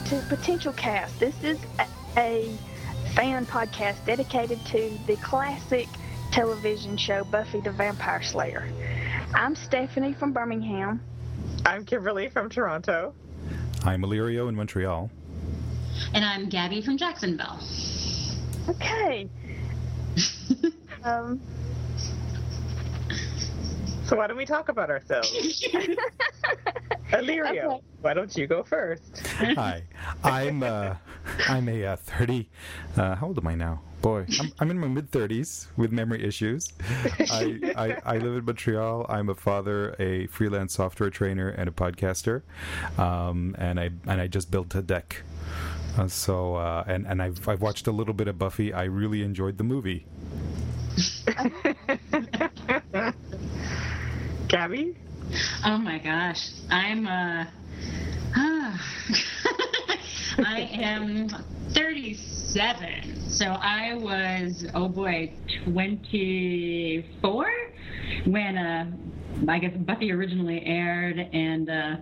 to Potential Cast. This is a fan podcast dedicated to the classic television show Buffy the Vampire Slayer. I'm Stephanie from Birmingham. I'm Kimberly from Toronto. I'm Illyrio in Montreal. And I'm Gabby from Jacksonville. Okay. So why don't we talk about ourselves? Illyrio, okay. Why don't you go first? Hi, I'm a 30. How old am I now? Boy, I'm in my mid-30s with memory issues. I live in Montreal. I'm a father, a freelance software trainer, and a podcaster. And I just built a deck. And I've watched a little bit of Buffy. I really enjoyed the movie. Gabby? Oh my gosh, I am 37. So I was 24 when I guess Buffy originally aired, and I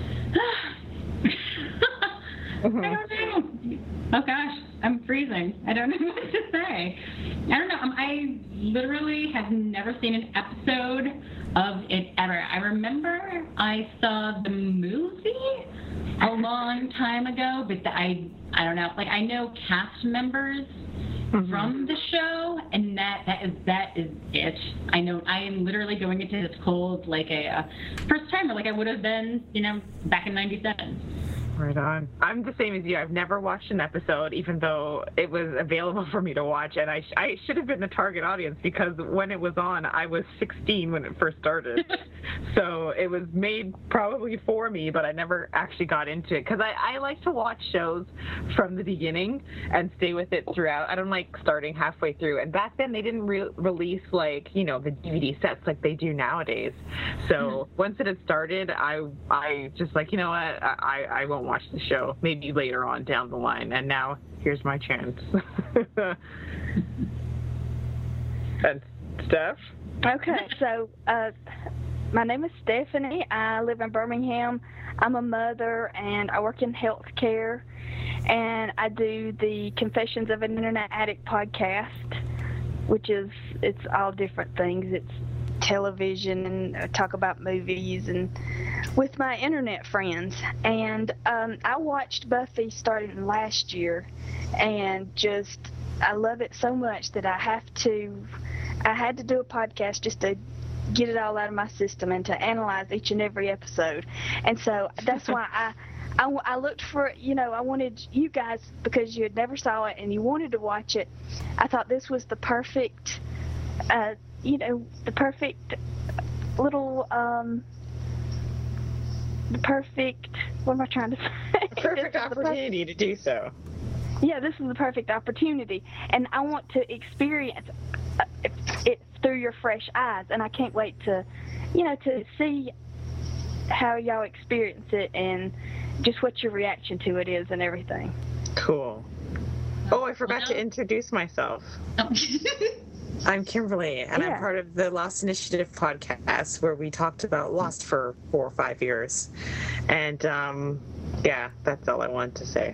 don't know. Oh gosh, I'm freezing. I don't know what to say. I don't know. I literally have never seen an episode of it ever. I remember I saw the movie a long time ago, but I don't know. Like, I know cast members from the show, and that is it. I know I am literally going into this cold like a first timer, like I would have been, back in '97. Right on. I'm the same as you. I've never watched an episode, even though it was available for me to watch, and I should have been the target audience, because when it was on, I was 16 when it first started. So it was made probably for me, but I never actually got into it, because I like to watch shows from the beginning and stay with it throughout. I don't like starting halfway through, and back then they didn't release the DVD sets like they do nowadays. So once it had started, I just like, you know what, I won't watch the show, maybe later on down the line, and now here's my chance. And Steph? Okay, so my name is Stephanie. I live in Birmingham. I'm a mother, and I work in healthcare, and I do the Confessions of an Internet Addict podcast, which it's all different things. It's television, and I talk about movies and with my internet friends. And I watched Buffy starting last year, and I love it so much that I had to do a podcast just to get it all out of my system and to analyze each and every episode. And so that's why I looked for, I wanted you guys, because you had never saw it and you wanted to watch it. I thought this was the perfect the perfect little, what am I trying to say? The perfect opportunity to do so. Yeah, this is the perfect opportunity, and I want to experience it through your fresh eyes, and I can't wait to see how y'all experience it and just what your reaction to it is and everything. Cool. Oh, I forgot to introduce myself. Oh. I'm Kimberly, and I'm part of the Lost Initiative podcast, where we talked about Lost for 4 or 5 years. And, that's all I wanted to say.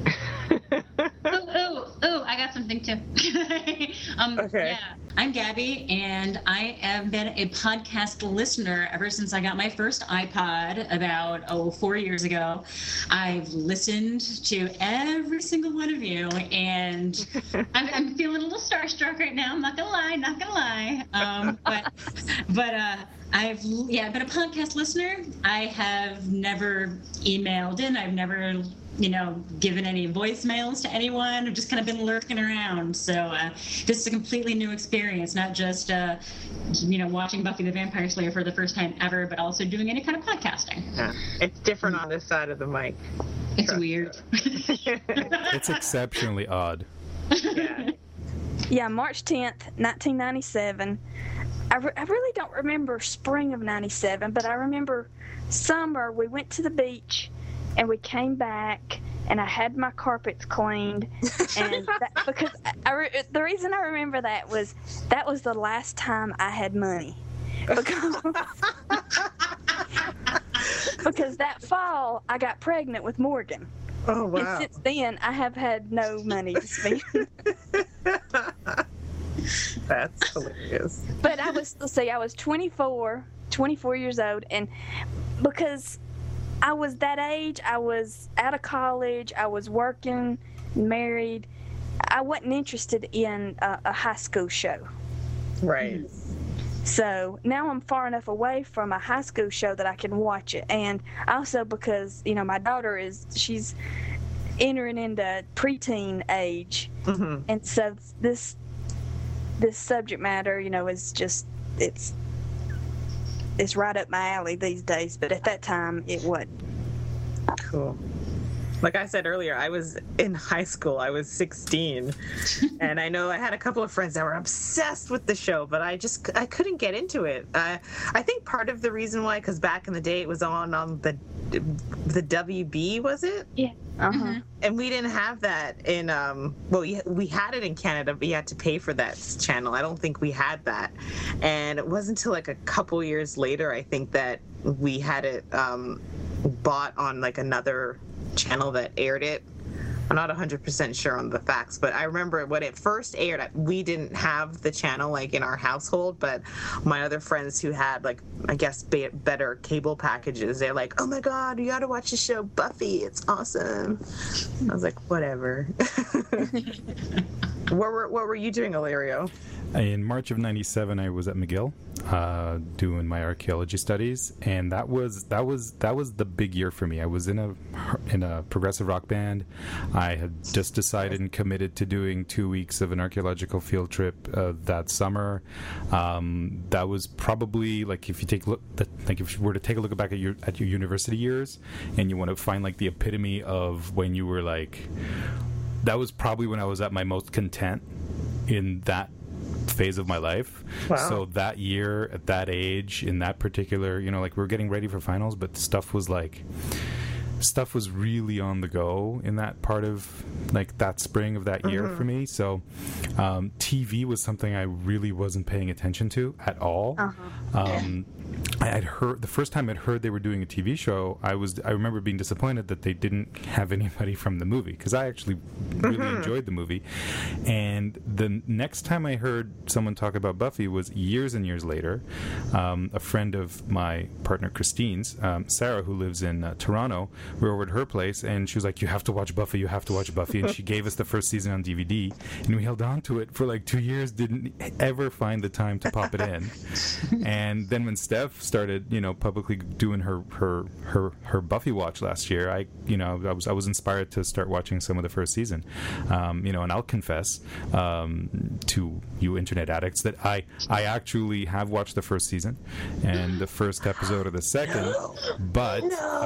I got something too. Okay. Yeah, I'm Gabby, and I have been a podcast listener ever since I got my first iPod about 4 years ago. I've listened to every single one of you, and I'm feeling a little starstruck right now. I'm not gonna lie. But I've been a podcast listener. I have never emailed in. I've never given any voicemails to anyone. I've just kind of been lurking around. So this is a completely new experience, not just, watching Buffy the Vampire Slayer for the first time ever, but also doing any kind of podcasting. Yeah, it's different on this side of the mic. It's weird. It's exceptionally odd. Yeah, March 10th, 1997. I really don't remember spring of 97, but I remember summer. We went to the beach, and we came back, and I had my carpets cleaned, and because the reason I remember that was the last time I had money, because that fall I got pregnant with Morgan, Oh, wow. And since then, I have had no money to spend. That's hilarious. But I was 24 years old, and because I was that age, I was out of college, I was working, married, I wasn't interested in a high school show. Right. So now I'm far enough away from a high school show that I can watch it. And also because, my daughter she's entering into preteen age. Mm-hmm. And so this subject matter, is just, it's right up my alley these days. But at that time, it wasn't. Cool. Like I said earlier, I was in high school. I was 16. And I know I had a couple of friends that were obsessed with the show, but I couldn't get into it. I think part of the reason why, because back in the day it was on the WB, was it? Yeah. Uh-huh. Mm-hmm. And we didn't have that in, we had it in Canada, but you had to pay for that channel. I don't think we had that. And it wasn't until like a couple years later, I think, that we had it bought on like another channel that aired it. I'm not 100% sure on the facts, but I remember when it first aired, we didn't have the channel like in our household, but my other friends who had like, I guess, better cable packages, they're like, oh my God, you gotta watch the show Buffy, it's awesome. I was like, whatever. What were you doing, Ilario? In March of '97, I was at McGill doing my archaeology studies, and that was the big year for me. I was in a progressive rock band. I had just decided and committed to doing 2 weeks of an archaeological field trip that summer. That was probably like, if you were to take a look back at your university years, and you want to find like the epitome of when you were like, that was probably when I was at my most content in that phase of my life. Wow. So that year, at that age, in that particular, like we were getting ready for finals, but stuff was really on the go in that part of like that spring of that year for me. So TV was something I really wasn't paying attention to at all. I had heard, the first time I'd heard they were doing a TV show, I remember being disappointed that they didn't have anybody from the movie, because I actually really enjoyed the movie. And the next time I heard someone talk about Buffy was years and years later. A friend of my partner Christine's, Sarah, who lives in Toronto, we were over at her place, and she was like, you have to watch Buffy, and she gave us the first season on DVD, and we held on to it for like 2 years, didn't ever find the time to pop it in. And then when Steph started, publicly doing her Buffy watch last year, I was inspired to start watching some of the first season. And I'll confess to you internet addicts that I actually have watched the first season and the first episode of the second, but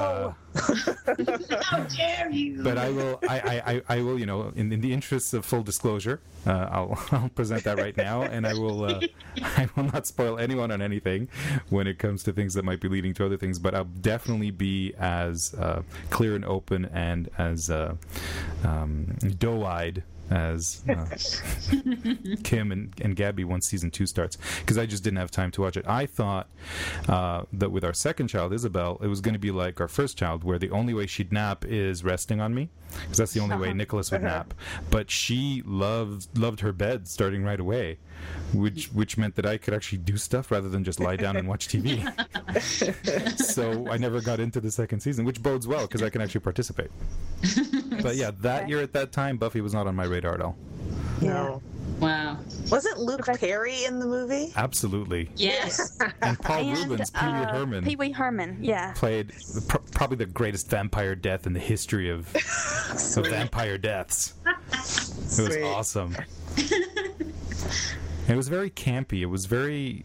How dare you! But I will, in the interests of full disclosure, I'll present that right now, and I will not spoil anyone on anything when it comes to things that might be leading to other things. But I'll definitely be as clear and open and as doe-eyed as Kim and Gabby once season 2 starts, because I just didn't have time to watch it. I thought that with our second child, Isabel, it was going to be like our first child, where the only way she'd nap is resting on me, because that's the only way Nicholas would nap. But she loved her bed starting right away, which meant that I could actually do stuff rather than just lie down and watch TV. So I never got into the second season, which bodes well because I can actually participate. But yeah, that year at that time, Buffy was not on my radar at all. No. Wow. Wasn't Luke Perry in the movie? Absolutely. Yes. And Paul Reubens, Pee Wee Herman, yeah. Played probably the greatest vampire death in the history of vampire deaths. It was awesome. And it was very campy. It was very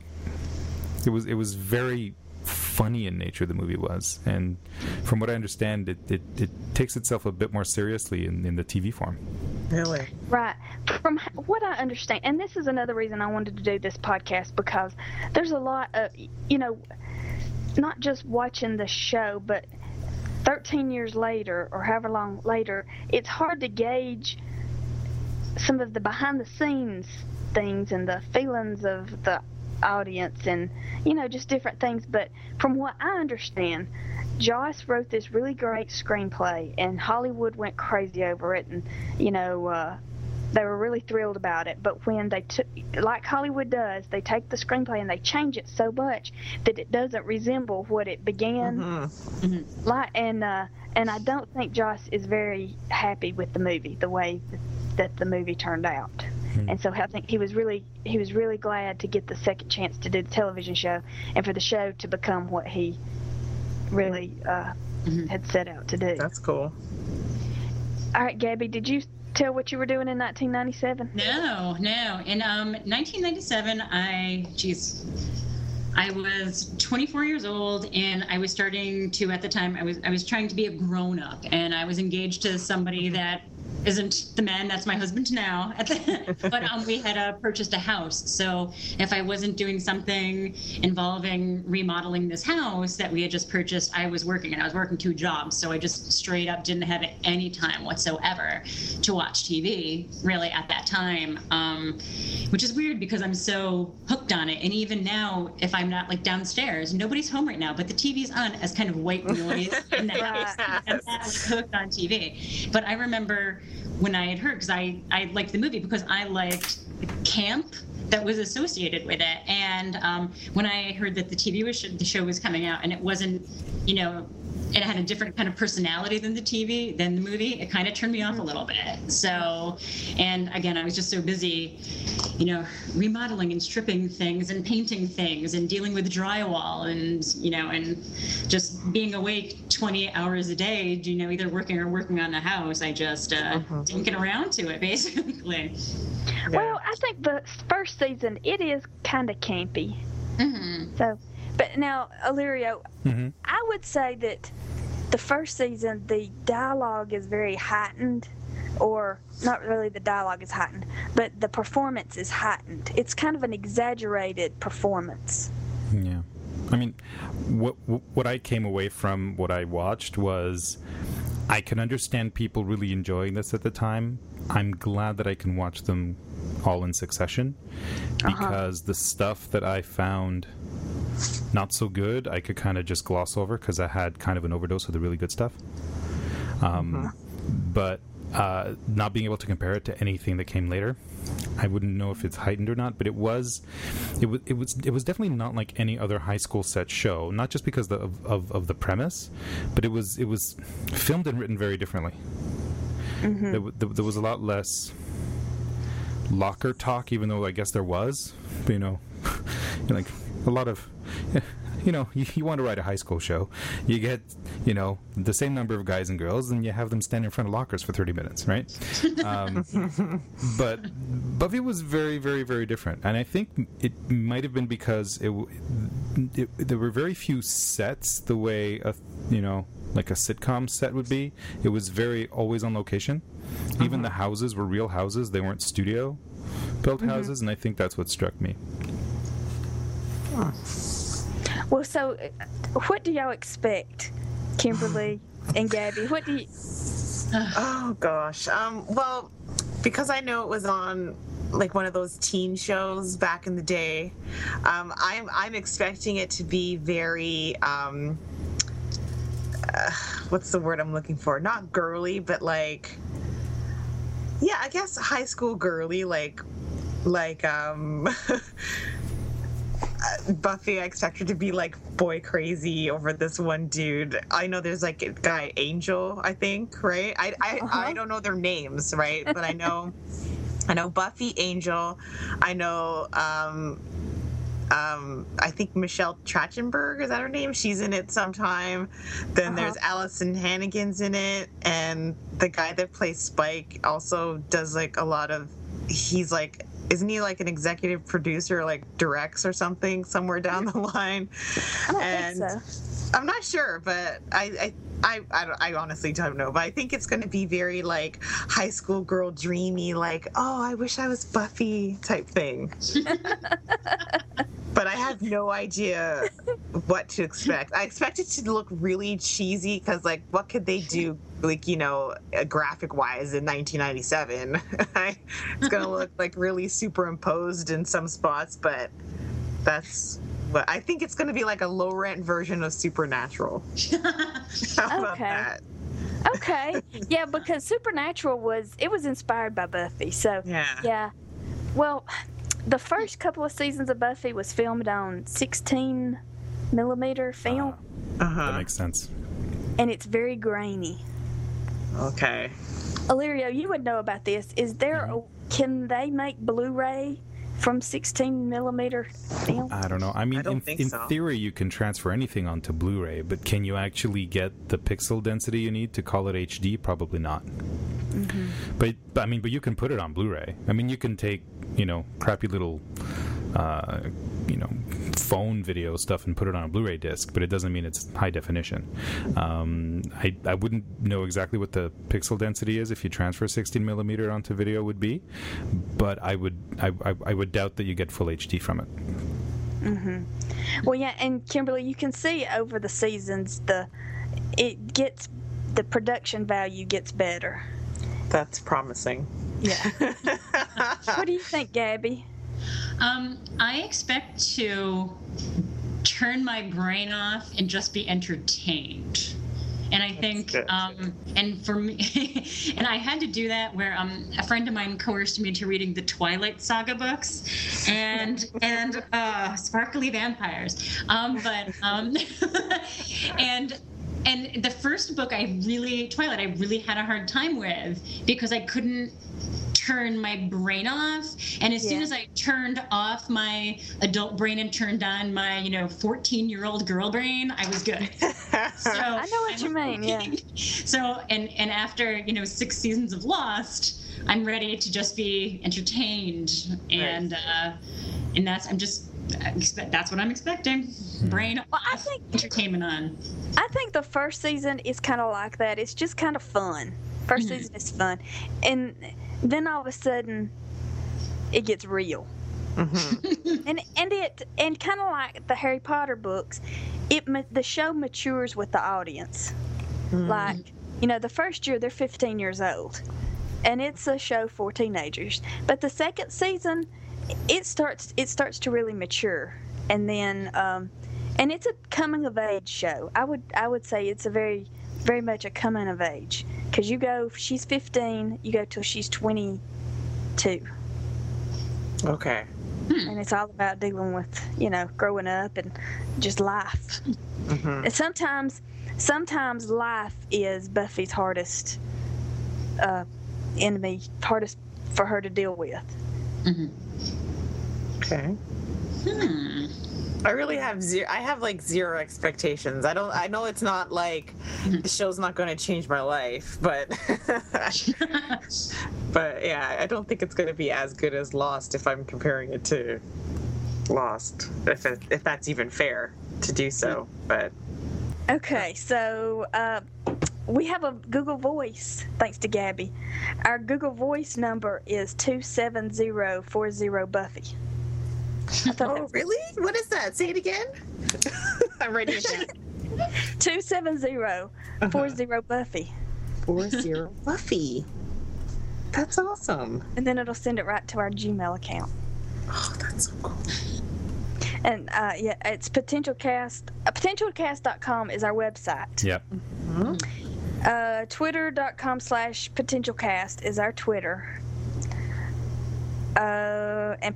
funny in nature, the movie was. And from what I understand, it takes itself a bit more seriously in the TV form. Really? Right. From what I understand, and this is another reason I wanted to do this podcast, because there's a lot of, not just watching the show, but 13 years later, or however long later, it's hard to gauge some of the behind-the-scenes things and the feelings of the audience and, just different things. But from what I understand, Joss wrote this really great screenplay, and Hollywood went crazy over it, and they were really thrilled about it. But when they took, like Hollywood does, they take the screenplay and they change it so much that it doesn't resemble what it began. Mm-hmm. Like, and I don't think Joss is very happy with the movie, the way that the movie turned out. And so I think he was really glad to get the second chance to do the television show, and for the show to become what he really had set out to do. That's cool. All right, Gabby, did you tell what you were doing in 1997? No. In 1997, I was 24 years old, and I was starting to, at the time, I was trying to be a grown-up, and I was engaged to somebody that isn't the man that's my husband now. But we had purchased a house. So if I wasn't doing something involving remodeling this house that we had just purchased, I was working, and I was working 2 jobs. So I just straight up didn't have any time whatsoever to watch TV, really, at that time, which is weird because I'm so hooked on it. And even now, if I'm not like downstairs, nobody's home right now, but the TV's on as kind of white noise in the house. I'm that hooked on TV. But I remember when I had heard, because I liked the movie because I liked the camp that was associated with it. And when I heard that the show was coming out, and it wasn't, it had a different kind of personality than the movie, it kind of turned me off a little bit. So, and again, I was just so busy, remodeling and stripping things and painting things and dealing with drywall and, and just being awake 20 hours a day, either working or working on the house. I just didn't get around to it, basically. Yeah. Well, I think the first season, it is kind of campy. Mm-hmm. So, but now, Illyrio, I would say that the first season, the dialogue is very heightened, or not really the dialogue is heightened, but the performance is heightened. It's kind of an exaggerated performance. Yeah. I mean, what I came away from what I watched was I can understand people really enjoying this at the time. I'm glad that I can watch them all in succession, because the stuff that I found not so good, I could kind of just gloss over because I had kind of an overdose of the really good stuff. But not being able to compare it to anything that came later, I wouldn't know if it's heightened or not. But it was definitely not like any other high school set show. Not just because of the premise, but it was filmed and written very differently. There was a lot less locker talk, even though I guess there was. But, like a lot of. You want to write a high school show, you get, the same number of guys and girls, and you have them stand in front of lockers for 30 minutes, right? But Buffy was very, very, very different. And I think it might have been because there were very few sets the way, like a sitcom set would be. It was very always on location. Even the houses were real houses. They weren't studio-built houses, and I think that's what struck me. Well, so what do y'all expect, Kimberly and Gabby? What do you... Oh, gosh. Well, because I know it was on like one of those teen shows back in the day, I'm expecting it to be very, what's the word I'm looking for? Not girly, but like, yeah, I guess high school girly, like Buffy, I expect her to be like boy crazy over this one dude. I know there's like a guy, Angel, I think, right? I don't know their names, right? But I know Buffy, Angel. I know I think Michelle Trachtenberg, is that her name? She's in it sometime. Then there's Allison Hannigan's in it, and the guy that plays Spike also does like a lot of. He's like. Isn't he like an executive producer, like directs or something somewhere down the line? I don't think so. I'm not sure, but I honestly don't know. But I think it's going to be very like high school girl dreamy, like, oh, I wish I was Buffy type thing. But I have no idea what to expect. I expect it to look really cheesy because, like, what could they do, like, graphic-wise in 1997? It's going to look, like, really superimposed in some spots, but that's but I think it's going to be like a low-rent version of Supernatural. How about Okay. that? Okay. Yeah, because Supernatural was inspired by Buffy. So Yeah. Well, the first couple of seasons of Buffy was filmed on 16 millimeter film, That makes sense. and it's very grainy. Okay. Illyrio, you would know about this. Is there can they make Blu-ray from 16 millimeter film? I don't know. I mean, I don't think in so. theory, you can transfer anything onto Blu-ray, but can you actually get the pixel density you need to call it HD? Probably not. But you can put it on Blu-ray. I mean, you can take, crappy little, phone video stuff and put it on a Blu-ray disc, but it doesn't mean it's high definition. I wouldn't know exactly what the pixel density is if you transfer 16 millimeter onto video would be, but I would doubt that you get full HD from it. Well, yeah, and Kimberly, you can see over the seasons the production value gets better. That's promising. Yeah. What do you think, Gabby? I expect to turn my brain off and just be entertained. And I think, good. and for me, and I had to do that where a friend of mine coerced me into reading the Twilight Saga books, and sparkly vampires. And the first book Twilight, I really had a hard time with because I couldn't turn my brain off. And as soon as I turned off my adult brain and turned on my 14-year-old girl brain, I was good. So I know what you mean. Yeah. So and after 6 seasons of Lost, I'm ready to just be entertained, and that's what I'm expecting. Brain off, entertainment on. I think the first season is kind of like that. It's just kind of fun. First season is fun, and then all of a sudden, it gets real. and kind of like the Harry Potter books, the show matures with the audience. Like, the first year they're 15 years old, and it's a show for teenagers. But the second season, it starts to really mature, and then and it's a coming of age show. I would say it's a very, very much a coming of age, because she's 15, you go till she's 22. Okay. And it's all about dealing with, growing up and just life. And sometimes life is Buffy's hardest enemy, hardest for her to deal with. Okay. I really have zero. I have zero expectations. I know it's not like the show's not going to change my life, but but yeah, I don't think it's going to be as good as Lost if I'm comparing it to Lost, if that's even fair to do so. But okay, so we have a Google Voice, thanks to Gabby. Our Google Voice number is 27040-BUFFY. Oh, really? What is that? Say it again. I'm writing it down. 27040-BUFFY. 40 Buffy. That's awesome. And then it'll send it right to our Gmail account. Oh, that's so cool. And it's PotentialCast. PotentialCast.com is our website. Yep. Twitter.com/PotentialCast is our Twitter. And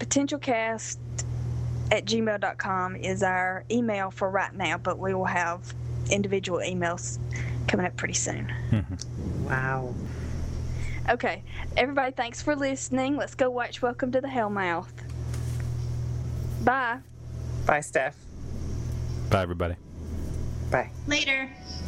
PotentialCast@gmail.com is our email for right now, but we will have individual emails coming up pretty soon. Wow. Okay, everybody, thanks for listening. Let's go watch Welcome to the Hellmouth. Bye. Bye, Steph. Bye, everybody. Bye. Later.